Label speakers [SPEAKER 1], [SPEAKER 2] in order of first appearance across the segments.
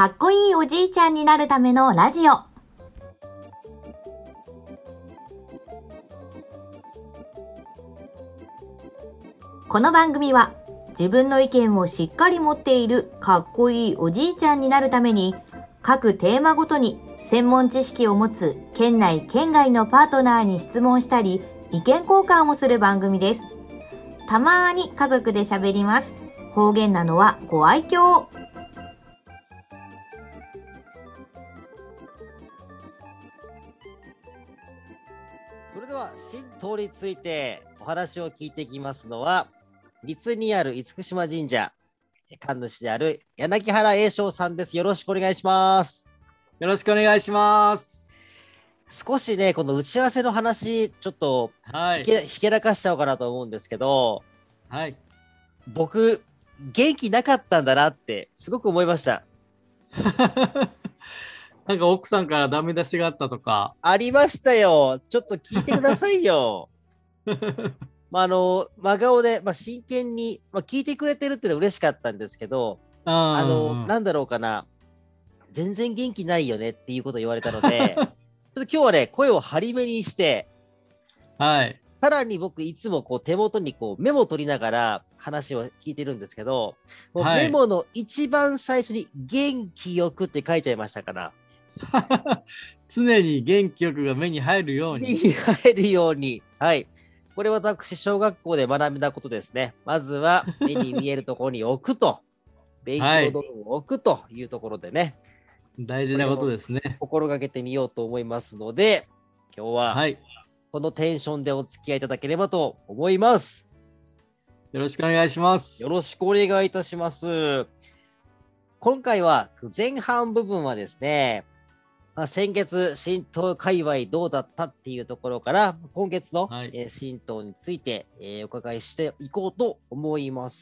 [SPEAKER 1] かっこいいおじいちゃんになるためのラジオ。この番組は自分の意見をしっかり持っているかっこいいおじいちゃんになるために、各テーマごとに専門知識を持つ県内県外のパートナーに質問したり意見交換をする番組です。たまーに家族で喋ります。方言なのはご愛嬌。
[SPEAKER 2] それでは神道についてお話を聞いていきますのは、三津にある厳島神社神主である柳原栄翔さんです。よろしくお願いします。
[SPEAKER 3] よろしくお願いします。
[SPEAKER 2] 少しね、この打ち合わせの話ちょっとひけらかしちゃおうかなと思うんですけど、
[SPEAKER 3] はい、
[SPEAKER 2] 僕元気なかったんだなってすごく思いました。
[SPEAKER 3] なんか奥さんからダメ出しがあったとか。
[SPEAKER 2] ありましたよ。ちょっと聞いてくださいよ。真顔で、真剣に、聞いてくれてるっていうのは嬉しかったんですけど、なんだろうかな、全然元気ないよねっていうことを言われたので、ちょっと今日はね、声を張り目にして、
[SPEAKER 3] はい。
[SPEAKER 2] さらに僕いつもこう手元にこうメモを取りながら話を聞いてるんですけど、もうメモの一番最初に元気よくって書いちゃいましたから。
[SPEAKER 3] 常に元気よくが目に入るように。
[SPEAKER 2] 目に入るように。はい。これ私、小学校で学んだことですね。まずは目に見えるところに置くと。勉強道具を置くというところでね。
[SPEAKER 3] 大事なことですね。
[SPEAKER 2] 心がけてみようと思いますので、今日はこのテンションでお付き合いいただければと思います。
[SPEAKER 3] よろしくお願いします。
[SPEAKER 2] よろしくお願いいたします。今回は前半部分はですね、先月神道界隈どうだったっていうところから今月の、神道について、お伺いしていこうと思います。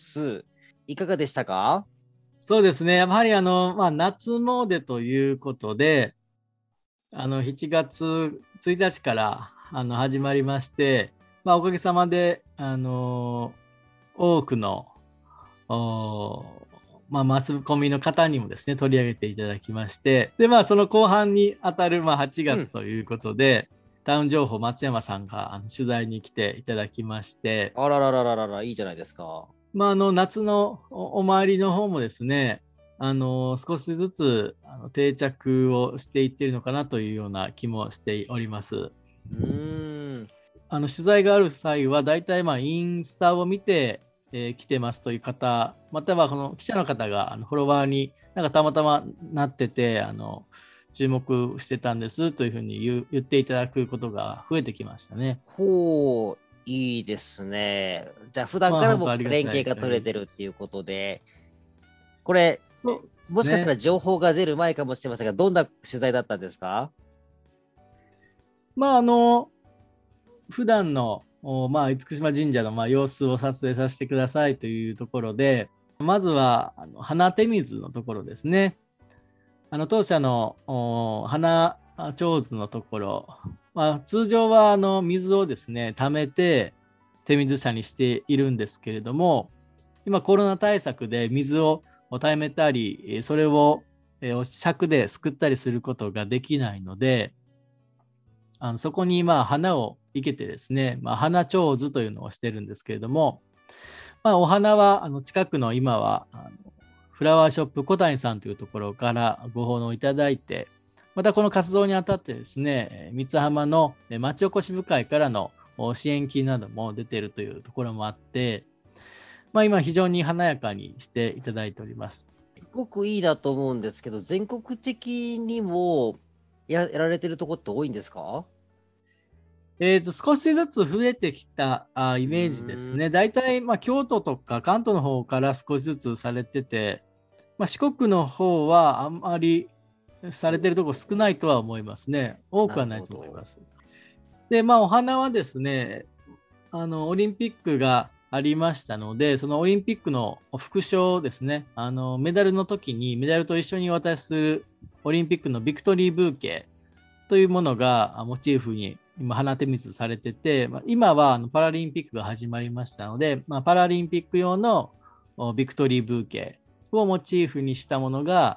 [SPEAKER 2] いかがでしたか？
[SPEAKER 3] そうですね、やはり夏詣ということで7月1日から始まりまして、おかげさまで多くのマスコミの方にもですね取り上げていただきまして、でその後半にあたる8月ということで、タウン情報松山さんが取材に来ていただきまして、
[SPEAKER 2] あらららららら、いいじゃないですか。
[SPEAKER 3] 夏のお参りの方もですね、少しずつ定着をしていっているのかなというような気もしております。取材がある際はだいたいインスタを見て来てますという方、またはこの記者の方がフォロワーにたまたまなってて注目してたんですというふうに言っていただくことが増えてきましたね。
[SPEAKER 2] ほう、いいですね。じゃあ普段からも連携が取れてるっていうことで、これ、もしかしたら情報が出る前かもしれませんが、どんな取材だったんですか？
[SPEAKER 3] 普段の厳島神社の様子を撮影させてくださいというところで、まずは花手水のところですね。当社の花手水のところ、通常は水をですね溜めて手水舎にしているんですけれども、今コロナ対策で水を溜めたりそれを尺ですくったりすることができないので、そこに花を生けてですね、花手水というのをしてるんですけれども、お花は近くの今はフラワーショップ小谷さんというところからご奉納いただいて、またこの活動にあたってですね、三津浜の町おこし部会からの支援金なども出ているというところもあって、今非常に華やかにしていただいております。
[SPEAKER 2] すごくいいなと思うんですけど、全国的にもやられてるところって多いんですか？
[SPEAKER 3] 少しずつ増えてきたイメージですね。だいたい京都とか関東の方から少しずつされてて、四国の方はあんまりされてるところ少ないとは思いますね。多くはないと思います。で、お花はですね、オリンピックがありましたので、そのオリンピックの副賞ですね、メダルの時にメダルと一緒にお渡しするオリンピックのビクトリーブーケというものがモチーフに今花手水されてて、今はパラリンピックが始まりましたので、パラリンピック用のビクトリーブーケをモチーフにしたものが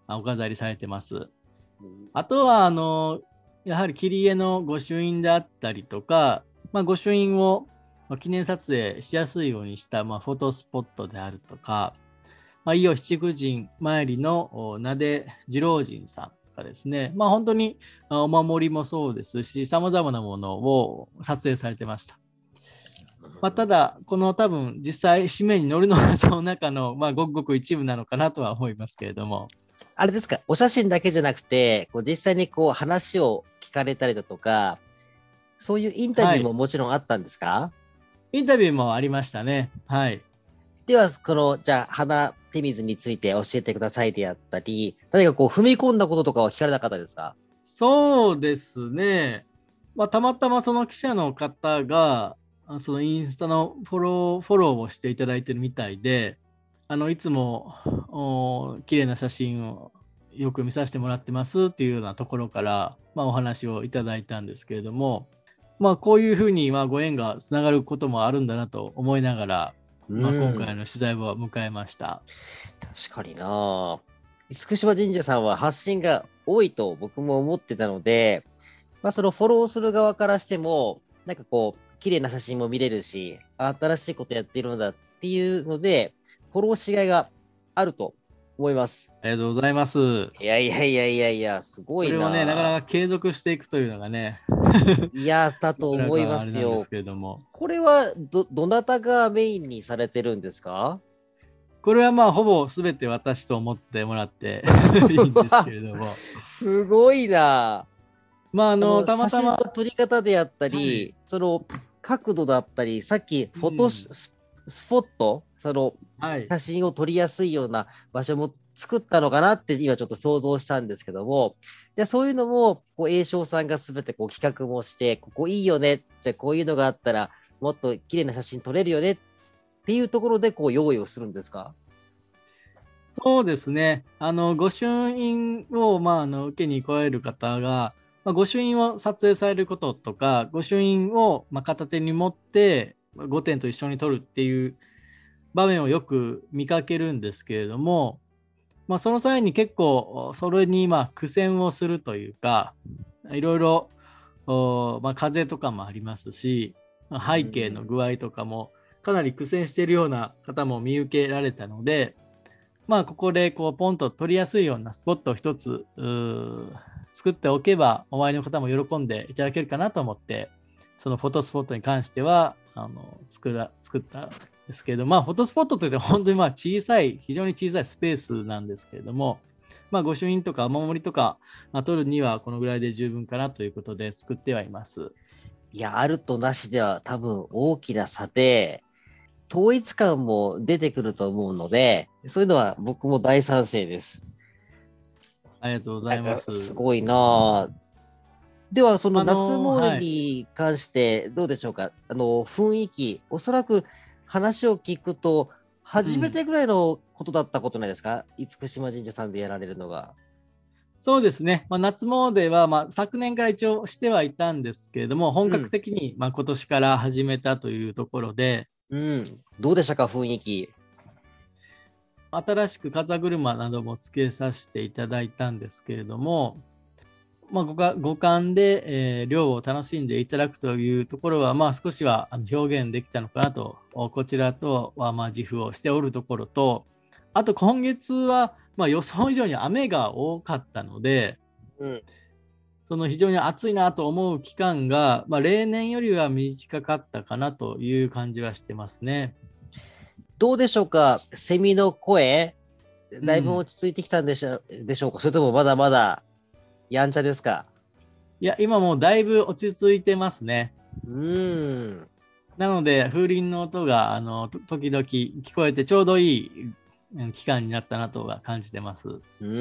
[SPEAKER 3] お飾りされてます。あとはやはり切り絵の御朱印であったりとか、御朱印を記念撮影しやすいようにした、フォトスポットであるとか、伊予七福神参りの名出次郎神さんとかですね、本当にお守りもそうですし、さまざまなものを撮影されてました。ただ、この多分実際紙面に載るのはその中の、ごくごく一部なのかなとは思いますけれども。
[SPEAKER 2] あれですか、お写真だけじゃなくて、実際に話を聞かれたりだとか、そういうインタビューももちろんあったんですか？
[SPEAKER 3] インタビューもありましたね。はい。
[SPEAKER 2] では、じゃあ、花手水について教えてくださいであったり、何か踏み込んだこととかは聞かれなかったですか？
[SPEAKER 3] そうですね。たまたまその記者の方が、そのインスタのフォローをしていただいてるみたいで、いつも綺麗な写真をよく見させてもらってますっていうようなところから、お話をいただいたんですけれども、こういうふうにご縁がつながることもあるんだなと思いながら、今回の取材を迎えました。
[SPEAKER 2] 確かにな。厳島神社さんは発信が多いと僕も思ってたので、そのフォローする側からしても、なんか綺麗な写真も見れるし、新しいことやっているのだっていうので、フォローしがいがあると思います。
[SPEAKER 3] ありがとうございます。
[SPEAKER 2] いや、すごいな。
[SPEAKER 3] これをね、なかなか継続していくというのがね。
[SPEAKER 2] いや、だと思いますよ。これはどなたがメインにされてるんですか？
[SPEAKER 3] これはほぼ全て私と思ってもらっていいんですけれども。
[SPEAKER 2] すごいな。たまたま写真の撮り方であったり、はい、その角度だったり、さっきフォトスポット、写真を撮りやすいような場所も作ったのかなって今ちょっと想像したんですけども、でそういうのも栄翔さんが全て企画もして、ここいいよね、じゃあこういうのがあったらもっと綺麗な写真撮れるよねっていうところで用意をするんですか？
[SPEAKER 3] そうですね。御朱印を受けに来られる方が、御朱印を撮影されることとか、御朱印を片手に持って御殿と一緒に撮るっていう場面をよく見かけるんですけれども、その際に結構それに苦戦をするというか、いろいろ風とかもありますし、背景の具合とかもかなり苦戦しているような方も見受けられたので、ここでポンと撮りやすいようなスポットを一つ作っておけば、周りの方も喜んでいただけるかなと思って、そのフォトスポットに関しては作ったんですけれども、フォトスポットといって本当に非常に小さいスペースなんですけれども、御朱印とかお守りとか、撮るにはこのぐらいで十分かなということで作ってはいます。
[SPEAKER 2] いや、あるとなしでは多分大きな差で、統一感も出てくると思うので、そういうのは僕も大賛成です。
[SPEAKER 3] ありがとうございます。
[SPEAKER 2] すごいな。では、その夏詣に関してどうでしょうか？雰囲気、おそらく話を聞くと、初めてぐらいのことだったことないですか？厳島神社さんでやられるのが。
[SPEAKER 3] そうですね。夏詣は、昨年から一応してはいたんですけれども、本格的に今年から始めたというところで、
[SPEAKER 2] どうでしたか、雰囲気。
[SPEAKER 3] 新しく風車などもつけさせていただいたんですけれども、五感で、漁を楽しんでいただくというところは、少しは表現できたのかなと、こちらとは自負をしておるところと、あと今月は、予想以上に雨が多かったので、その非常に暑いなと思う期間が、例年よりは短かったかなという感じはしてますね。
[SPEAKER 2] どうでしょうか、セミの声、だいぶ落ち着いてきたんでしょうか、それともまだまだやんちゃですか？
[SPEAKER 3] いや、今もうだいぶ落ち着いてますね。なので、風鈴の音が時々聞こえてちょうどいい期間になったなとは感じてます。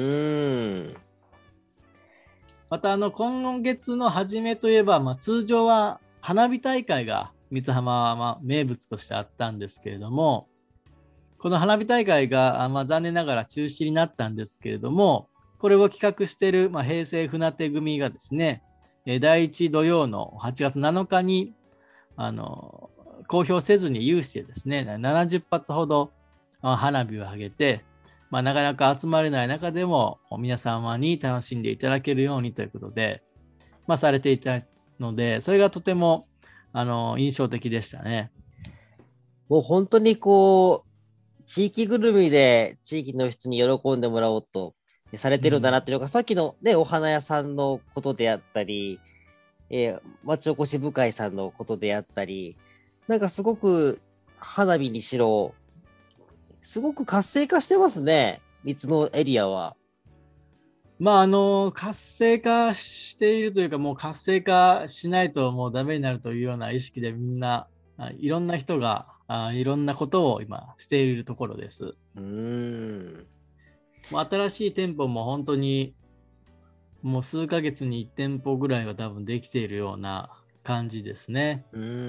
[SPEAKER 3] また今月の初めといえば、通常は花火大会が三津浜は名物としてあったんですけれども、この花火大会が残念ながら中止になったんですけれども、これを企画している平成船手組がですね、第1土曜の8月7日に公表せずに有志でですね、70発ほど花火を上げて、 なかなか集まれない中でも皆様に楽しんでいただけるようにということで、されていたので、それがとても印象的でしたね。
[SPEAKER 2] もう本当に地域ぐるみで地域の人に喜んでもらおうとされてるんだなっていうのが、さっきのね、お花屋さんのことであったり、町おこし部会さんのことであったり、なんかすごく花火にしろ、すごく活性化してますね、三つのエリアは。
[SPEAKER 3] 活性化しているというか、もう活性化しないともうダメになるというような意識で、みんないろんな人がいろんなことを今しているところです。もう新しい店舗も本当にもう数ヶ月に1店舗ぐらいは多分できているような感じですね。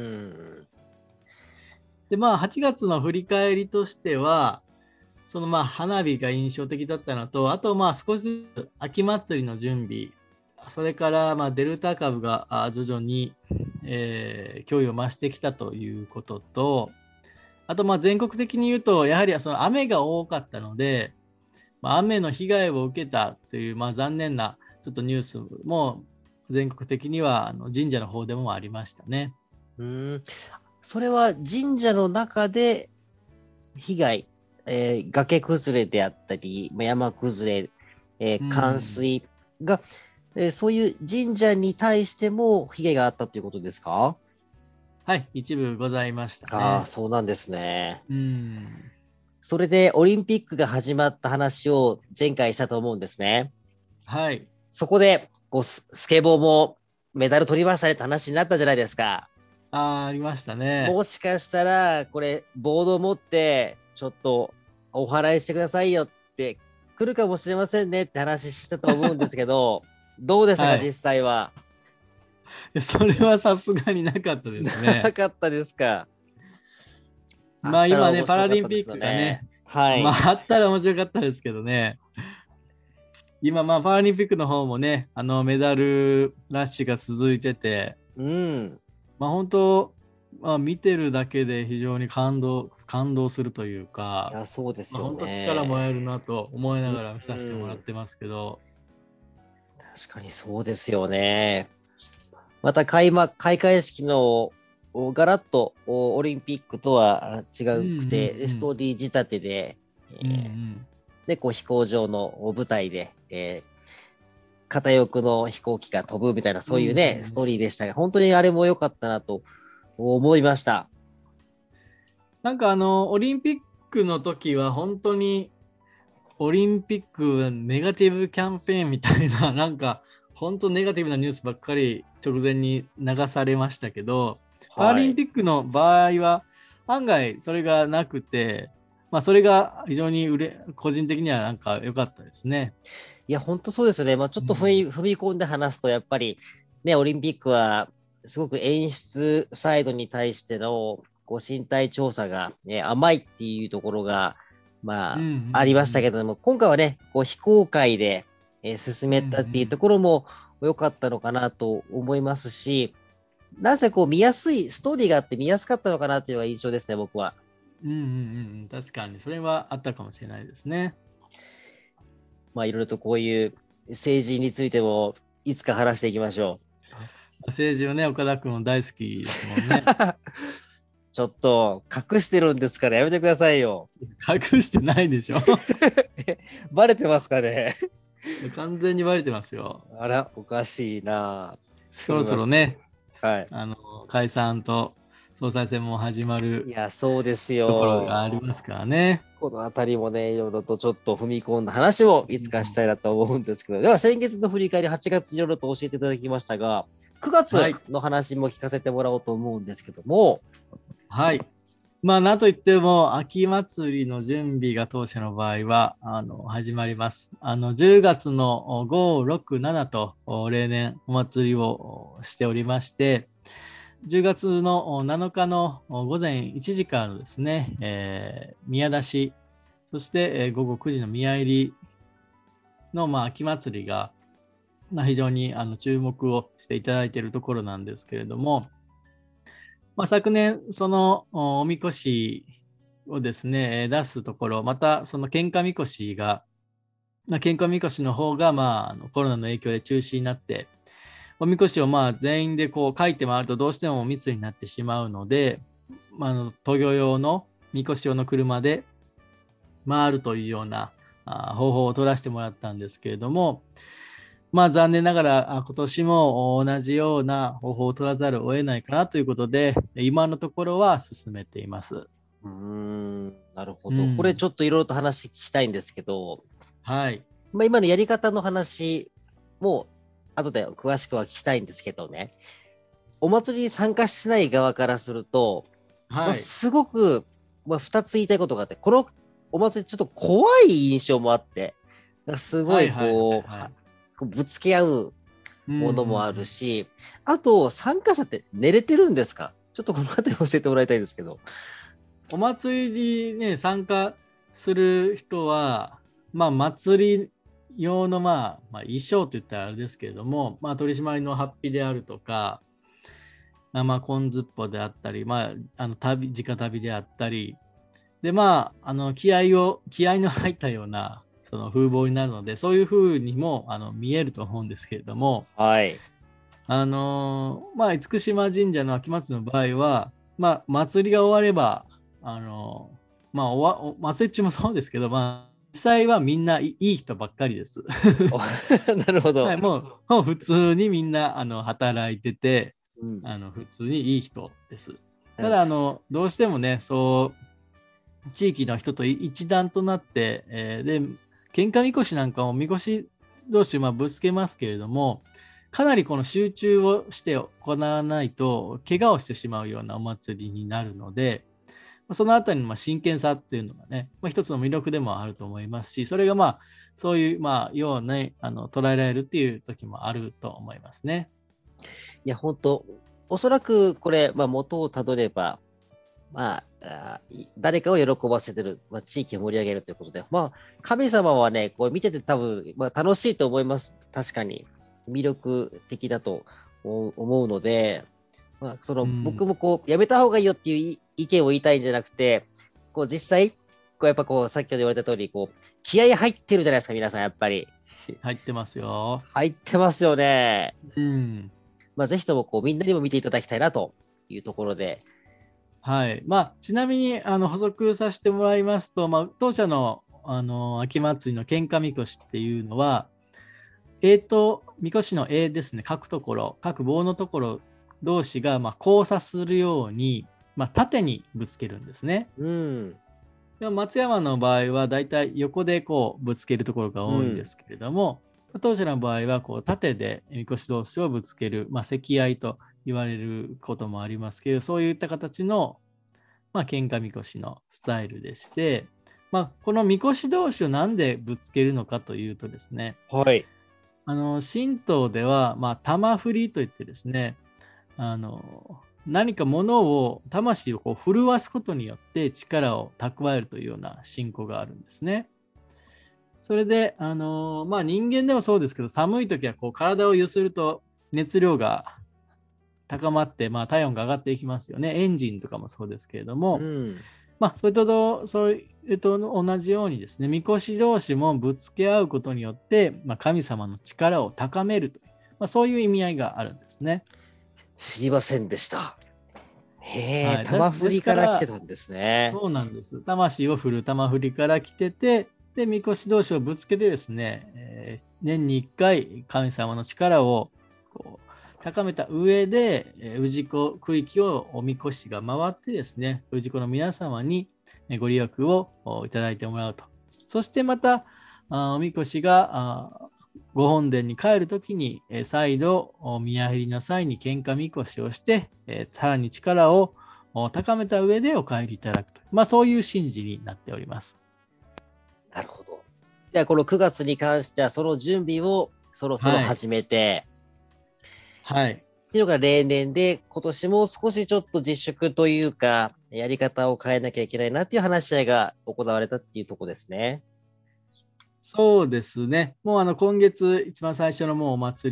[SPEAKER 3] で、8月の振り返りとしては、その花火が印象的だったのと、あと少しずつ秋祭りの準備、それからデルタ株が徐々に、脅威を増してきたということと、あと全国的に言うと、やはりその雨が多かったので、雨の被害を受けたという残念なちょっとニュースも全国的には神社の方でもありましたね。
[SPEAKER 2] それは神社の中で被害、崖崩れであったり、山崩れ、冠水が、そういう神社に対しても被害があったということですか？
[SPEAKER 3] はい、一部ございましたね。
[SPEAKER 2] そうなんですね。それでオリンピックが始まった話を前回したと思うんですね。
[SPEAKER 3] はい。
[SPEAKER 2] そこでスケボーもメダル取りましたねって話になったじゃないですか。
[SPEAKER 3] ありましたね。
[SPEAKER 2] もしかしたらこれボードを持ってちょっとお払いしてくださいよって来るかもしれませんねって話したと思うんですけどどうでしたか、実際は。
[SPEAKER 3] それはさすがになかったですね。
[SPEAKER 2] なかったですか。
[SPEAKER 3] 今ね、パラリンピックがね、あったら面白かったですけどね。今、パラリンピックの方もね、メダルラッシュが続いてて、本当、見てるだけで非常に感動するというか、
[SPEAKER 2] いや、そうですよね。
[SPEAKER 3] 本当力もらえるなと思いながら見させてもらってますけど。
[SPEAKER 2] 確かにそうですよね。また開会式のガラッとオリンピックとは違くて、ストーリー仕立てで、で飛行場の舞台で、片翼の飛行機が飛ぶみたいな、そういうね、ストーリーでしたが、本当にあれも良かったなと思いました。
[SPEAKER 3] なんかオリンピックの時は本当にオリンピックネガティブキャンペーンみたいな、なんか本当ネガティブなニュースばっかり直前に流されましたけど、パラリンピックの場合は案外それがなくて、それが非常に個人的にはなんか良かったですね。
[SPEAKER 2] いや、本当そうですね。ちょっと踏み込んで話すと、やっぱりね、オリンピックはすごく演出サイドに対しての身体調査が、甘いっていうところが、ありましたけれども、今回はね、非公開で、進めたっていうところも良かったのかなと思いますし、なぜ見やすいストーリーがあって見やすかったのかなっていうのが印象ですね、僕は。
[SPEAKER 3] 確かにそれはあったかもしれないですね。
[SPEAKER 2] いろいろとこういう政治についてもいつか話していきましょ
[SPEAKER 3] う。政治はね、岡田君も大好きですもんね。
[SPEAKER 2] ちょっと隠してるんですからやめてくださいよ。
[SPEAKER 3] 隠してないでしょ。
[SPEAKER 2] バレてますかね。
[SPEAKER 3] 完全にバレてますよ。
[SPEAKER 2] あら、おかしいな。
[SPEAKER 3] そろそろね、
[SPEAKER 2] はい、
[SPEAKER 3] 解散と総裁選も始まる。
[SPEAKER 2] いや、そうですよ。
[SPEAKER 3] ところがありますからね。
[SPEAKER 2] このあたりもね、いろいろとちょっと踏み込んだ話をいつかしたいなと思うんですけど、では先月の振り返り、8月いろいろと教えていただきましたが、9月の話も聞かせてもらおうと思うんですけども。
[SPEAKER 3] はい。なんといっても、秋祭りの準備が当社の場合は始まります。10月の5、6、7と例年お祭りをしておりまして、10月の7日の午前1時からのですね、宮出し、そして午後9時の宮入りの秋祭りが非常に注目をしていただいているところなんですけれども、昨年そのおみこしをですね、出すところ、またその喧嘩みこしが、喧嘩みこしの方が、コロナの影響で中止になって、おみこしを全員でこう書いて回るとどうしても密になってしまうので、渡御用のみこし用の車で回るというような方法を取らせてもらったんですけれども、残念ながら今年も同じような方法を取らざるを得ないかなということで、今のところは進めています。
[SPEAKER 2] なるほど。これちょっといろいろと話聞きたいんですけど、
[SPEAKER 3] はい。
[SPEAKER 2] 今のやり方の話も後で詳しくは聞きたいんですけどね、お祭りに参加しない側からすると、すごく、2つ言いたいことがあって、このお祭りちょっと怖い印象もあって、すごいぶつけ合うものもあるし、あと参加者って寝れてるんですか？ちょっとこの辺り教えてもらいたいんですけど。
[SPEAKER 3] お祭りにね、参加する人は、祭り用の衣装と言ったらあれですけれども、取締りの法被であるとか、紺ずっぽであったり、直旅であったり、で、気合の入ったようなその風貌になるので、そういう風にも見えると思うんですけれども、
[SPEAKER 2] はい。
[SPEAKER 3] 厳島神社の秋祭りの場合は、祭りが終われば、祭り中もそうですけど、実際はみんないい人ばっかりです。
[SPEAKER 2] なるほど。
[SPEAKER 3] はい、もう普通にみんな働いてて、普通にいい人です。ただどうしてもね、そう地域の人と一段となって、で喧嘩みこしなんかもみこし同士ぶつけますけれども、かなりこの集中をして行わないと怪我をしてしまうようなお祭りになるので、そのあたりの真剣さっていうのがね、一つの魅力でもあると思いますし、それがそういうように捉えられるっていう時もあると思いますね。
[SPEAKER 2] いや、本当おそらくこれ、元をたどれば、誰かを喜ばせてる、地域を盛り上げるということで、神様はね、これ見てて多分、楽しいと思います。確かに。魅力的だと思うので、僕もやめた方がいいよっていう意見を言いたいんじゃなくて、実際、やっぱ先ほど言われた通り、気合入ってるじゃないですか、皆さん、やっぱり。
[SPEAKER 3] 入ってますよ。
[SPEAKER 2] 入ってますよね。ぜひともみんなにも見ていただきたいなというところで。
[SPEAKER 3] はい。ちなみに補足させてもらいますと、当社の秋祭りの喧嘩みこしっていうのは、みこしの柄ですね、各棒のところ同士が交差するように、縦にぶつけるんですね。でも松山の場合はだいたい横でぶつけるところが多いんですけれども、当社の場合は縦でみこし同士をぶつける、積合と言われることもありますけど、そういった形の、喧嘩みこしのスタイルでして、このみこし同士をなんでぶつけるのかというとですね、
[SPEAKER 2] はい。
[SPEAKER 3] 神道では、玉振りといってですね、何か魂を震わすことによって力を蓄えるというような信仰があるんですね。それで、人間でもそうですけど、寒い時は体を揺すると熱量が高まって、体温が上がっていきますよね。エンジンとかもそうですけれども、それと同じようにですね、みこし同士もぶつけ合うことによって、神様の力を高めるという、そういう意味合いがあるんですね。
[SPEAKER 2] 知りませんでした。玉振りから来てたんですね。
[SPEAKER 3] そうなんです。魂を振る玉振りから来てて、で、みこし同士をぶつけてですね、年に1回神様の力を高めた上で、氏子区域をおみこしが回ってですね、氏子の皆様にご利益をいただいてもらうと。そしてまた、おみこしがご本殿に帰るときに、再度宮入りの際に喧嘩みこしをして、さらに力を高めた上でお帰りいただくと。そういう神事になっております。
[SPEAKER 2] なるほど。じゃあこの9月に関してはその準備をそろそろ始めて、
[SPEAKER 3] はい。
[SPEAKER 2] っていうのが例年で、今年も少しちょっと自粛というか、やり方を変えなきゃいけないなっていう話し合いが行われたっていうところですね。
[SPEAKER 3] そうですね。もう今月一番最初のもうお祭り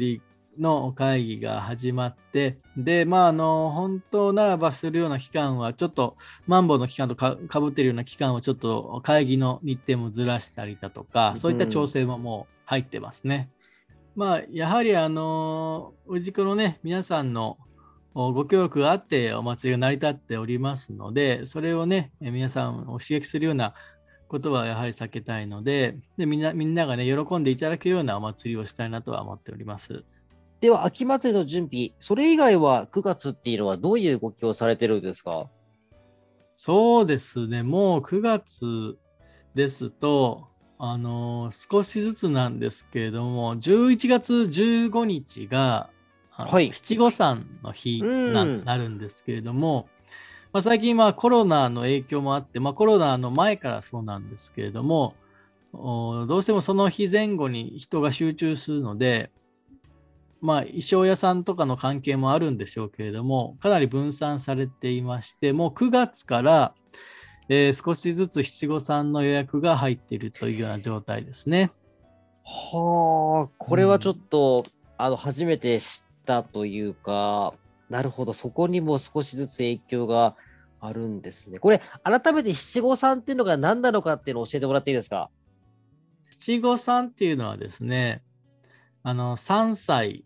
[SPEAKER 3] の会議が始まって、で、本当ならばするような期間は、ちょっと、マンボウの期間とかぶっているような期間をちょっと会議の日程もずらしたりだとか、そういった調整ももう入ってますね。やはり、氏子のね、皆さんのご協力があってお祭りが成り立っておりますので、それをね、皆さんを刺激するようなことはやはり避けたいので、みんながね、喜んでいただけるようなお祭りをしたいなとは思っております。
[SPEAKER 2] では、秋祭りの準備、それ以外は9月っていうのはどういう動きをされてるんですか？
[SPEAKER 3] そうですね、もう9月ですと、少しずつなんですけれども、11月15日が、七五三の日になるんですけれども、最近コロナの影響もあって、コロナの前からそうなんですけれども、どうしてもその日前後に人が集中するので、衣装屋さんとかの関係もあるんでしょうけれども、かなり分散されていまして、もう9月から、少しずつ七五三の予約が入っているというような状態ですね。
[SPEAKER 2] はあ、これはちょっと、初めて知ったというか、なるほど、そこにも少しずつ影響があるんですね。これ、改めて七五三っていうのが何なのかっていうのを教えてもらっていいですか？
[SPEAKER 3] 七五三っていうのはですね、3歳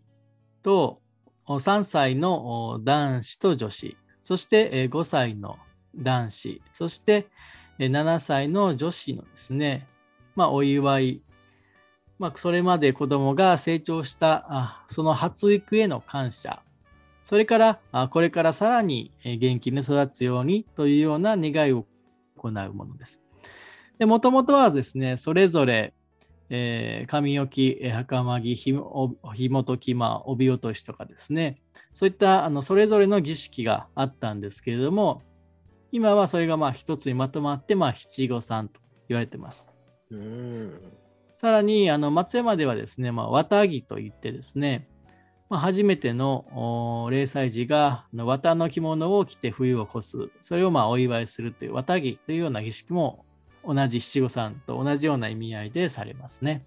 [SPEAKER 3] の男子と女子、そして5歳の男子、そして7歳の女子のですね、お祝い、それまで子供が成長したその発育への感謝、それからこれからさらに元気に育つようにというような願いを行うものです。もともとはですね、それぞれ髪置き、袴着、ひもとき、帯落としとかですね、そういったそれぞれの儀式があったんですけれども、今はそれが一つにまとまって七五三と言われてます。さらに松山ではですね、綿着といってですね、初めての0歳児が綿の着物を着て冬を越す、それをお祝いするという綿着というような儀式も同じ七五三と同じような意味合いでされますね。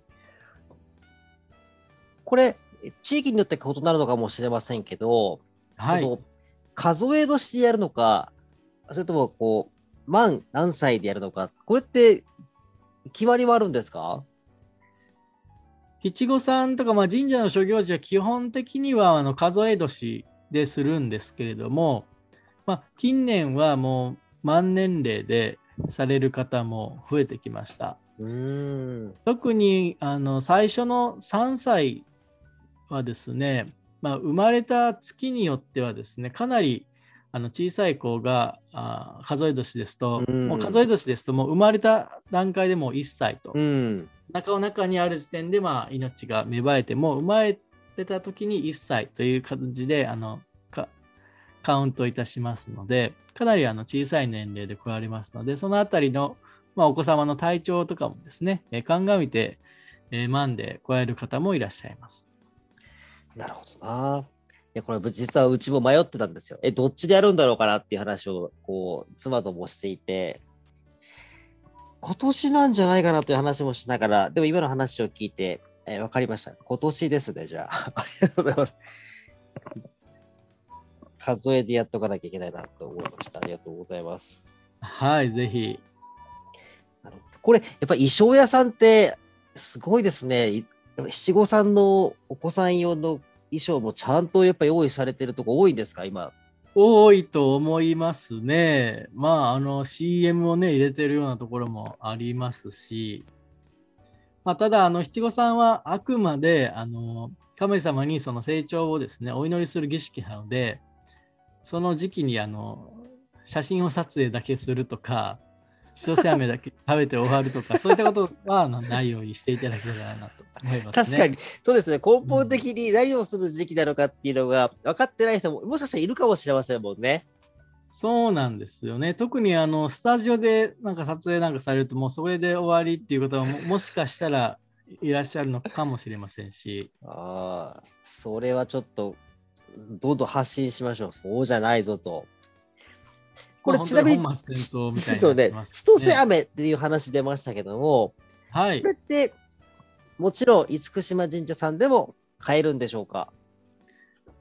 [SPEAKER 2] これ、地域によって異なるのかもしれませんけど、その数え年でやるのか、それとも満何歳でやるのか、これって決まりはあるんですか？
[SPEAKER 3] 七五三とか神社の諸行事は基本的には数え年でするんですけれども、近年はもう満年齢でされる方も増えてきました。特に最初の3歳はですね、生まれた月によってはですね、かなり小さい子が数え年ですと、もう数え年ですともう生まれた段階でもう1歳と、中にある時点で命が芽生えても生まれた時に1歳という感じでカウントいたしますので、かなり小さい年齢で来られますので、そのあたりの、お子様の体調とかもですね、鑑みて、満で来られる方もいらっしゃいます。
[SPEAKER 2] なるほどな。これ実はうちも迷ってたんですよ。どっちでやるんだろうかなっていう話を妻ともしていて、今年なんじゃないかなという話もしながら、でも今の話を聞いて、分かりました。今年ですね、じゃあ。ありがとうございます。数えでやっとかなきゃいけないなと思いました。ありがとうございます。
[SPEAKER 3] はい、ぜひ。
[SPEAKER 2] これ、やっぱり衣装屋さんってすごいですね。七五三のお子さん用の衣装もちゃんとやっぱり用意されてるとこ多いんですか、今。
[SPEAKER 3] 多いと思いますね。CM をね、入れてるようなところもありますし、ただ、七五三はあくまで、神様にその成長をですね、お祈りする儀式なので、その時期に写真を撮影だけするとか、千歳飴だけ食べて終わるとか、そういったことはないようにしていただければなと思いますね。
[SPEAKER 2] 確かに、そうですね。根本的に何をする時期なのかっていうのが分かってない人も、もしかしたらいるかもしれませんもんね。
[SPEAKER 3] そうなんですよね。特にスタジオで撮影されると、もうそれで終わりっていうことは もしかしたらいらっしゃるのかもしれませんし。
[SPEAKER 2] それはちょっと、どんどん発信しましょう。そうじゃないぞと。これちなみに、そうね、千歳飴っていう話出ましたけども、
[SPEAKER 3] はい。
[SPEAKER 2] これって、もちろん、厳島神社さんでも買えるんでしょうか？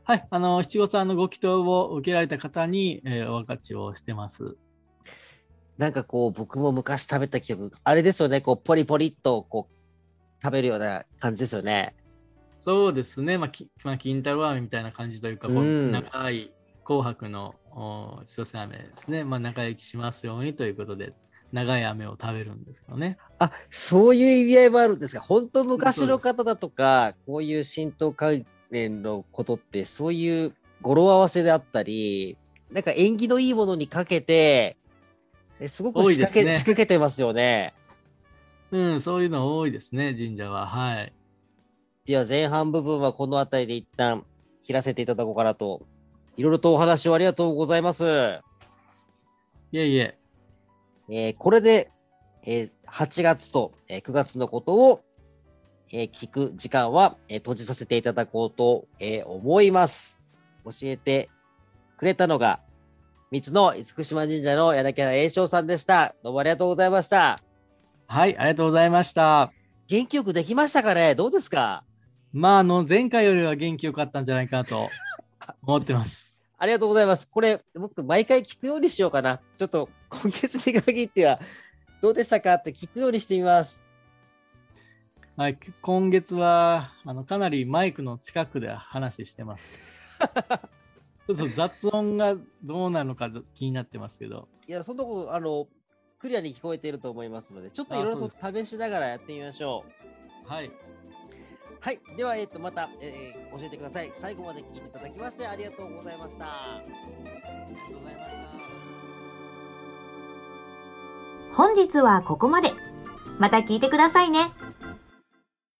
[SPEAKER 3] はい、七五三のご祈祷を受けられた方に、お分かちをしてます。
[SPEAKER 2] なんかこう、僕も昔食べた記憶、あれですよね、こう、ポリポリっとこう、食べるような感じですよね。
[SPEAKER 3] そうですね、金太郎飴みたいな感じというか、こう長い紅白の千歳飴ですね。長生きしますようにということで、長い飴を食べるんですけどね。
[SPEAKER 2] あ、そういう意味合いもあるんですか。本当昔の方だとか、こういう神道関連のことって、そういう語呂合わせであったり、なんか縁起のいいものにかけて、すごく仕掛けてますよね。
[SPEAKER 3] そういうの多いですね、神社は。はい。
[SPEAKER 2] では前半部分はこの辺りで一旦切らせていただこうかなと。いろいろとお話をありがとうございます。
[SPEAKER 3] いえい
[SPEAKER 2] え。これで、8月と、9月のことを、聞く時間は、閉じさせていただこうと、思います。教えてくれたのが、三つの厳島神社の柳原栄翔さんでした。どうもありがとうございました。
[SPEAKER 3] はい、ありがとうございました。
[SPEAKER 2] 元気よくできましたかね？どうですか？
[SPEAKER 3] 前回よりは元気よかったんじゃないかなと思ってます。
[SPEAKER 2] ありがとうございます。これ、僕、毎回聞くようにしようかな。ちょっと、今月に限っては、どうでしたかって聞くようにしてみます。
[SPEAKER 3] はい、今月はかなりマイクの近くで話してます。ちょっと雑音がどうなるのか気になってますけど。
[SPEAKER 2] いや、そんなこと、クリアに聞こえていると思いますので、ちょっといろいろと試しながらやってみましょ
[SPEAKER 3] う。はい。
[SPEAKER 2] はい。では、また、教えてください。最後まで聞いていただきましてありがとうございました。ありがとうございました。
[SPEAKER 1] 本日はここまで。また聞いてくださいね。